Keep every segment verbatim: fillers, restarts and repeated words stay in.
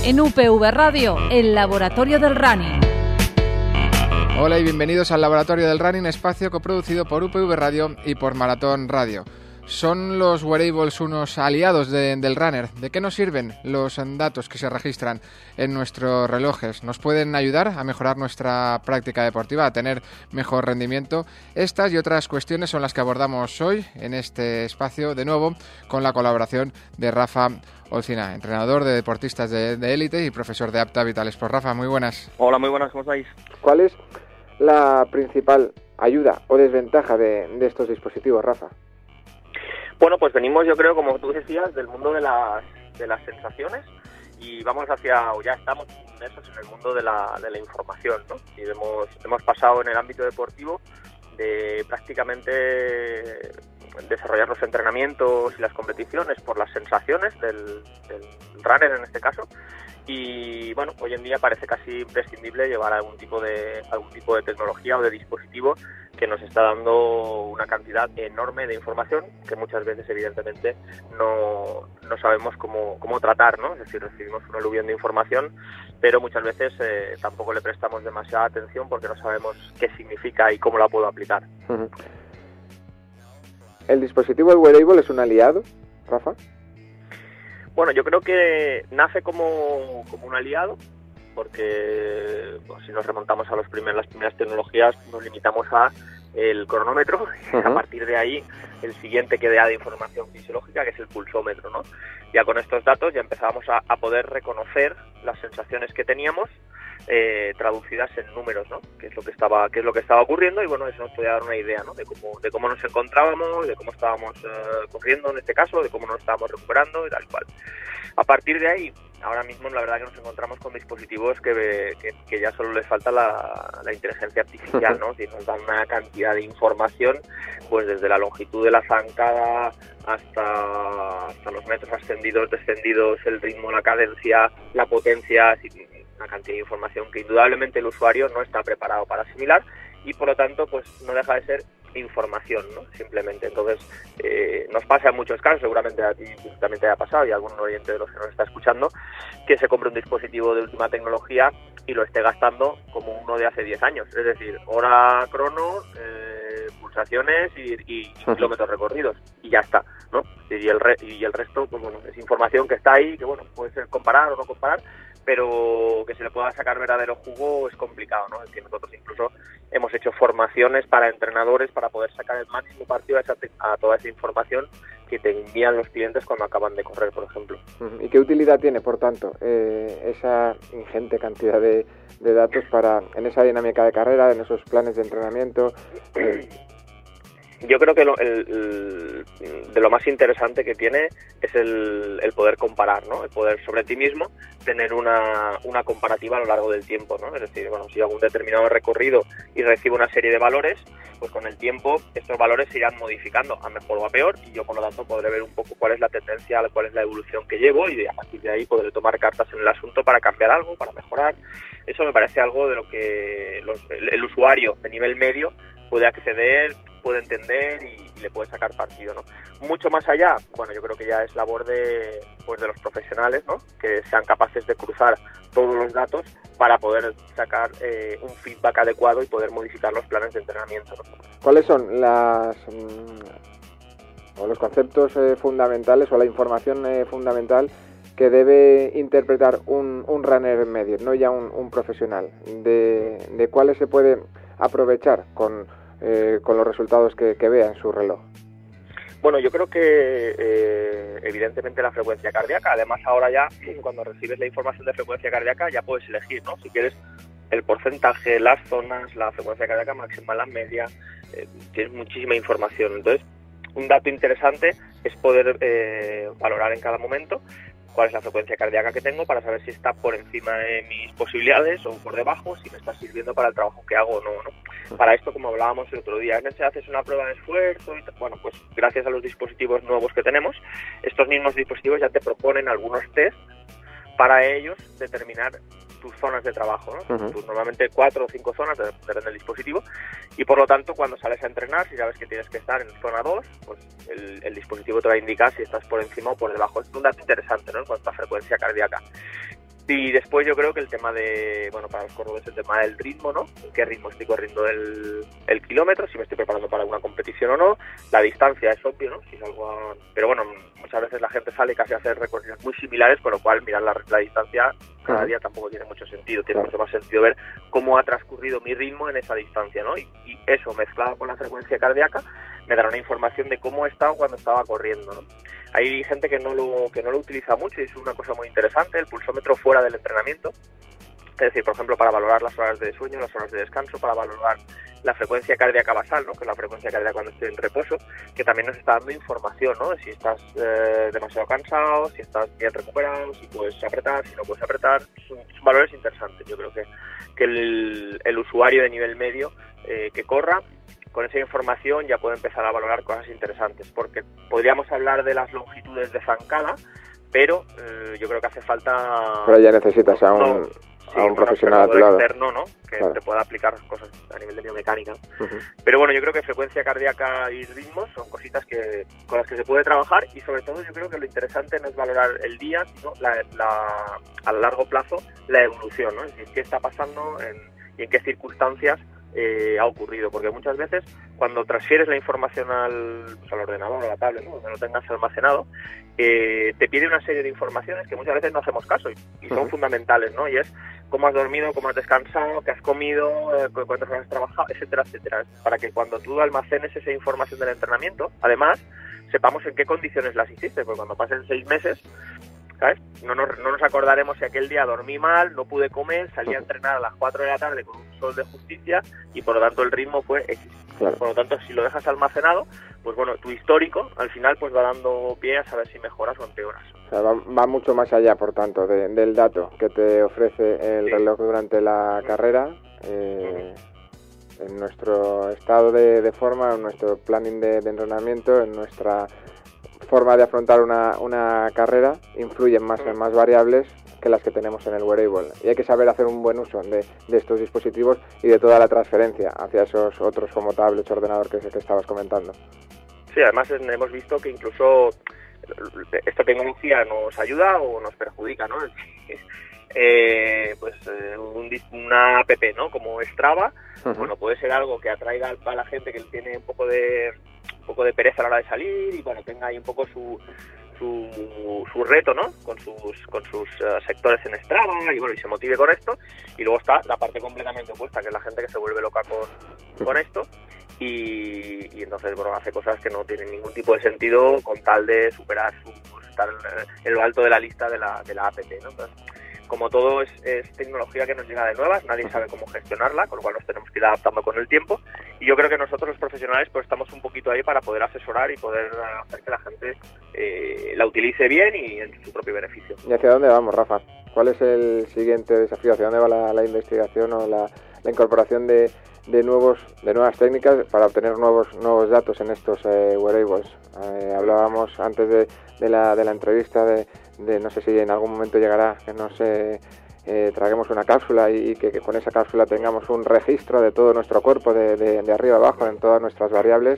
En U P V Radio, el laboratorio del running. Hola y bienvenidos al Laboratorio del Running, espacio coproducido por U P V Radio y por Maratón Radio. ¿Son los wearables unos aliados de, del runner? ¿De qué nos sirven los datos que se registran en nuestros relojes? ¿Nos pueden ayudar a mejorar nuestra práctica deportiva, a tener mejor rendimiento? Estas y otras cuestiones son las que abordamos hoy en este espacio, de nuevo, con la colaboración de Rafa Olcina, entrenador de deportistas de élite y profesor de Apta Vital Sport. Rafa, muy buenas. Hola, muy buenas, ¿cómo estáis? ¿Cuál es la principal ayuda o desventaja de, de estos dispositivos, Rafa? Bueno, pues venimos, yo creo, como tú decías, del mundo de las, de las sensaciones y vamos hacia, o ya estamos inmersos en el mundo de la, de la información, ¿no? Y hemos, hemos pasado en el ámbito deportivo de prácticamente desarrollar los entrenamientos y las competiciones por las sensaciones del, del runner en este caso. Y bueno, hoy en día parece casi imprescindible llevar algún tipo de algún tipo de tecnología o de dispositivo que nos está dando una cantidad enorme de información que muchas veces evidentemente no, no sabemos cómo, cómo tratar, ¿no? Es decir, recibimos un aluvión de información, pero muchas veces eh, tampoco le prestamos demasiada atención porque no sabemos qué significa y cómo la puedo aplicar. Uh-huh. ¿El dispositivo, el wearable, es un aliado, Rafa? Bueno, yo creo que nace como, como un aliado, porque pues, si nos remontamos a los primer, las primeras tecnologías, nos limitamos a el cronómetro, uh-huh. Y a partir de ahí el siguiente que da de información fisiológica, que es el pulsómetro, ¿no? Ya con estos datos ya empezábamos a, a poder reconocer las sensaciones que teníamos, eh, traducidas en números, ¿no? Que es lo que estaba, que es lo que estaba ocurriendo, y bueno, eso nos podía dar una idea, ¿no? De cómo, de cómo nos encontrábamos, de cómo estábamos eh, corriendo en este caso, de cómo nos estábamos recuperando y tal cual. A partir de ahí, ahora mismo la verdad que nos encontramos con dispositivos que, que, que ya solo les falta la, la inteligencia artificial, ¿no? Si nos dan una cantidad de información, pues desde la longitud de la zancada hasta, hasta los metros ascendidos, descendidos, el ritmo, la cadencia, la potencia, una cantidad de información que indudablemente el usuario no está preparado para asimilar y por lo tanto pues no deja de ser información, ¿no? Simplemente. Entonces eh, nos pasa en muchos casos, seguramente a ti también te haya pasado y a algún oyente de los que nos está escuchando, que se compre un dispositivo de última tecnología y lo esté gastando como uno de hace diez años, es decir, hora crono, eh, pulsaciones y, y kilómetros recorridos y ya está, ¿no? Y el, re, y el resto, pues bueno, es información que está ahí, que bueno, puede ser comparar o no comparar, pero que se le pueda sacar verdadero jugo es complicado, ¿no? Es que nosotros incluso hemos hecho formaciones para entrenadores para poder sacar el máximo partido a, esa, a toda esa información que te envían los clientes cuando acaban de correr, por ejemplo. ¿Y qué utilidad tiene, por tanto, eh, esa ingente cantidad de, de datos para en esa dinámica de carrera, en esos planes de entrenamiento? Eh... Yo creo que lo, el, el, de lo más interesante que tiene es el, el poder comparar, ¿no? El poder sobre ti mismo tener una, una comparativa a lo largo del tiempo, ¿no? Es decir, bueno, si hago un determinado recorrido y recibo una serie de valores, pues con el tiempo estos valores se irán modificando a mejor o a peor y yo por lo tanto podré ver un poco cuál es la tendencia, cuál es la evolución que llevo y a partir de ahí podré tomar cartas en el asunto para cambiar algo, para mejorar. Eso me parece algo de lo que los, el, el usuario de nivel medio puede acceder, puede entender y, y le puede sacar partido, ¿no? Mucho más allá, bueno, yo creo que ya es labor de, pues de los profesionales, ¿no? Que sean capaces de cruzar todos los datos para poder sacar eh, un feedback adecuado y poder modificar los planes de entrenamiento, ¿no? ¿Cuáles son las mmm, o los conceptos eh, fundamentales o la información eh, fundamental que debe interpretar un, un runner medio, no ya un, un profesional? De, de cuáles se puede aprovechar con Eh, con los resultados que, que vea en su reloj? Bueno, yo creo que eh, evidentemente la frecuencia cardíaca, además ahora ya cuando recibes la información de frecuencia cardíaca ya puedes elegir, ¿no? Si quieres el porcentaje, las zonas, la frecuencia cardíaca máxima, la media, eh, tienes muchísima información. Entonces, un dato interesante es poder eh, valorar en cada momento cuál es la frecuencia cardíaca que tengo para saber si está por encima de mis posibilidades o por debajo, si me está sirviendo para el trabajo que hago o no, ¿no? Para esto, como hablábamos el otro día, en este haces una prueba de esfuerzo y bueno, pues gracias a los dispositivos nuevos que tenemos, estos mismos dispositivos ya te proponen algunos test para ellos determinar tus zonas de trabajo, ¿no? Uh-huh. Pues normalmente cuatro o cinco zonas, depende del dispositivo, y por lo tanto cuando sales a entrenar, si sabes que tienes que estar en zona dos, pues el, el dispositivo te va a indicar si estás por encima o por debajo. Es un dato interesante, ¿no? En cuanto a frecuencia cardíaca. Y después yo creo que el tema de, bueno, para los corredores el tema del ritmo, ¿no? ¿En qué ritmo estoy corriendo el, el kilómetro? Si me estoy preparando para alguna competición o no. La distancia es obvio, ¿no? Si salgo a... Pero bueno, muchas veces la gente sale casi a hacer recorridos muy similares, con lo cual mirar la, la distancia cada día tampoco tiene mucho sentido. Tiene mucho más sentido ver cómo ha transcurrido mi ritmo en esa distancia, ¿no? Y, y eso, mezclado con la frecuencia cardíaca, me dará una información de cómo he estado cuando estaba corriendo, ¿no? Hay gente que no lo que no lo utiliza mucho y es una cosa muy interesante, el pulsómetro fuera del entrenamiento. Es decir, por ejemplo, para valorar las horas de sueño, las horas de descanso, para valorar la frecuencia cardíaca basal, ¿no? Que es la frecuencia cardíaca cuando estoy en reposo, que también nos está dando información, ¿no? De si estás eh, demasiado cansado, si estás bien recuperado, si puedes apretar, si no puedes apretar. Son, son valores interesantes. Yo creo que, que el, el usuario de nivel medio eh, que corra, con esa información ya puede empezar a valorar cosas interesantes, porque podríamos hablar de las longitudes de zancada, pero eh, yo creo que hace falta... Pero ya necesitas a un, no, sí, a un profesional a tu lado. Externo, ¿no? Que claro. te pueda aplicar cosas a nivel de biomecánica. Uh-huh. Pero bueno, yo creo que frecuencia cardíaca y ritmos son cositas que con las que se puede trabajar, y sobre todo yo creo que lo interesante no es valorar el día, sino la, la, a largo plazo la evolución, ¿no? Es decir, qué está pasando en, y en qué circunstancias Eh, ha ocurrido, porque muchas veces cuando transfieres la información al, pues, al ordenador o a la tablet, ¿no? Donde lo tengas almacenado, eh, te pide una serie de informaciones que muchas veces no hacemos caso y, y son uh-huh. fundamentales, ¿no? Y es cómo has dormido, cómo has descansado, qué has comido, eh, cuántas horas has trabajado, etcétera, etcétera, para que cuando tú almacenes esa información del entrenamiento, además sepamos en qué condiciones las hiciste, porque cuando pasen seis meses, ¿sabes? No nos, no nos acordaremos si aquel día dormí mal, no pude comer, salí a entrenar a las cuatro de la tarde con un sol de justicia y por lo tanto el ritmo fue X. Claro. Por lo tanto, si lo dejas almacenado, pues bueno, tu histórico al final pues va dando pie a saber si mejoras o empeoras. O sea, va, va mucho más allá, por tanto, de, del dato que te ofrece el sí. reloj durante la uh-huh. carrera. Eh, uh-huh. En nuestro estado de, de forma, en nuestro planning de, de entrenamiento, en nuestra forma de afrontar una, una carrera, influyen más en más variables que las que tenemos en el wearable. Y hay que saber hacer un buen uso de, de estos dispositivos y de toda la transferencia hacia esos otros como tablets, ordenador que, que estabas comentando. Sí, además hemos visto que incluso esta tecnología nos ayuda o nos perjudica, ¿no? Eh, pues eh, un, una app, ¿no? Como Strava, uh-huh. bueno, puede ser algo que atraiga a la gente que tiene un poco de un poco de pereza a la hora de salir y bueno, tenga ahí un poco su su, su reto, ¿no? Con sus con sus uh, sectores en Strava y bueno, y se motive con esto. Y luego está la parte completamente opuesta, que es la gente que se vuelve loca con, con esto y, y entonces, bueno, hace cosas que no tienen ningún tipo de sentido con tal de superar su, pues, estar en, en lo alto de la lista de la, de la app, ¿no? Entonces, como todo es, es tecnología que nos llega de nuevas, nadie sabe cómo gestionarla, con lo cual nos tenemos que ir adaptando con el tiempo. Y yo creo que nosotros los profesionales pues estamos un poquito ahí para poder asesorar y poder hacer que la gente eh, la utilice bien y en su propio beneficio. ¿Y hacia dónde vamos, Rafa? ¿Cuál es el siguiente desafío? ¿Hacia dónde va la, la investigación o la, la incorporación de, de nuevos de nuevas técnicas para obtener nuevos nuevos datos en estos eh, wearables? Eh, hablábamos antes de, de, la, de la entrevista de de no sé si en algún momento llegará que nos eh, eh, traguemos una cápsula y, y que, que con esa cápsula tengamos un registro de todo nuestro cuerpo, de, de, de arriba abajo, en todas nuestras variables.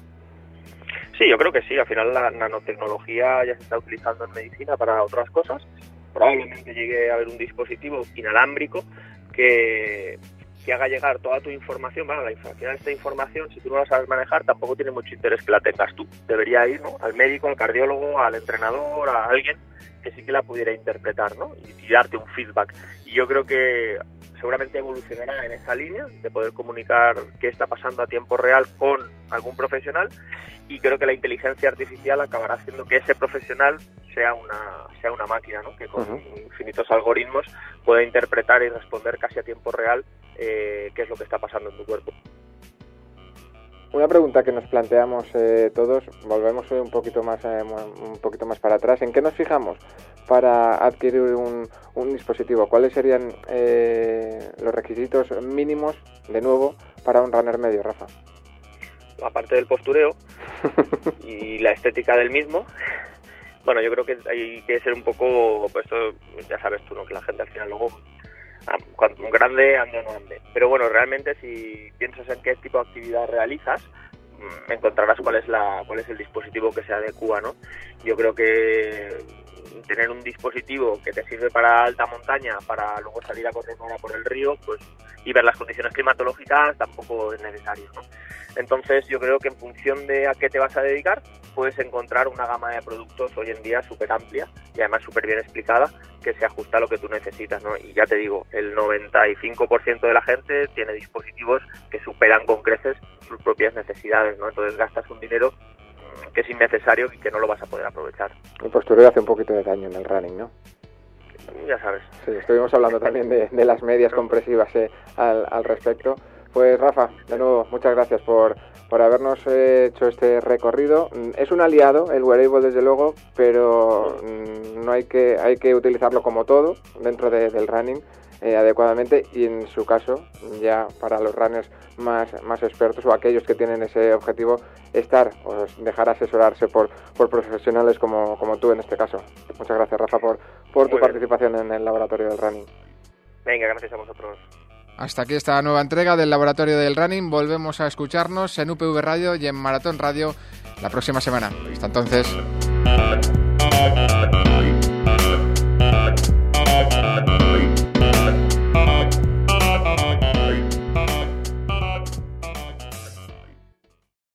Sí, yo creo que sí. Al final la nanotecnología ya se está utilizando en medicina para otras cosas. Probablemente llegue a haber un dispositivo inalámbrico que... que haga llegar toda tu información. Bueno, la información, esta información, si tú no la sabes manejar, tampoco tiene mucho interés que la tengas tú. Debería ir, ¿no? Al médico, al cardiólogo, al entrenador, a alguien que sí que la pudiera interpretar, ¿no? Y, y darte un feedback. Y yo creo que seguramente evolucionará en esa línea de poder comunicar qué está pasando a tiempo real con algún profesional, y creo que la inteligencia artificial acabará haciendo que ese profesional sea una sea una máquina, ¿no? Que con uh-huh. infinitos algoritmos pueda interpretar y responder casi a tiempo real eh, qué es lo que está pasando en tu cuerpo. Una pregunta que nos planteamos eh, todos, volvemos un poquito más eh, un poquito más para atrás. ¿En qué nos fijamos para adquirir un, un dispositivo? ¿Cuáles serían eh, los requisitos mínimos, de nuevo, para un runner medio, Rafa? Aparte del postureo y la estética del mismo, bueno, yo creo que hay que ser un poco, pues esto ya sabes tú, ¿no? Que la gente al final luego, cuanto un grande, ande o no ande. Pero bueno, realmente si piensas en qué tipo de actividad realizas, encontrarás cuál es la cuál es el dispositivo que se adecua, ¿no? Yo creo que tener un dispositivo que te sirve para alta montaña, para luego salir a correr ahora por el río, pues y ver las condiciones climatológicas tampoco es necesario, ¿no? Entonces yo creo que en función de a qué te vas a dedicar, puedes encontrar una gama de productos hoy en día súper amplia y además súper bien explicada, que se ajusta a lo que tú necesitas, ¿no? Y ya te digo, el noventa y cinco por ciento de la gente tiene dispositivos que superan con creces sus propias necesidades, ¿no? Entonces gastas un dinero que es innecesario y que no lo vas a poder aprovechar. El postureo hace un poquito de daño en el running, ¿no? Ya sabes. Sí, estuvimos hablando también de, de las medias compresivas eh, al, al respecto. Pues Rafa, de nuevo, muchas gracias por, por habernos eh, hecho este recorrido. Es un aliado el wearable, desde luego, pero mm, no hay que hay que utilizarlo como todo dentro de, del running eh, adecuadamente, y en su caso, ya para los runners más, más expertos o aquellos que tienen ese objetivo, estar o dejar asesorarse por, por profesionales como, como tú en este caso. Muchas gracias, Rafa, por, por tu participación en el Laboratorio del Running. Venga, gracias a vosotros. Hasta aquí esta nueva entrega del Laboratorio del Running. Volvemos a escucharnos en U P V Radio y en Maratón Radio la próxima semana. Hasta entonces.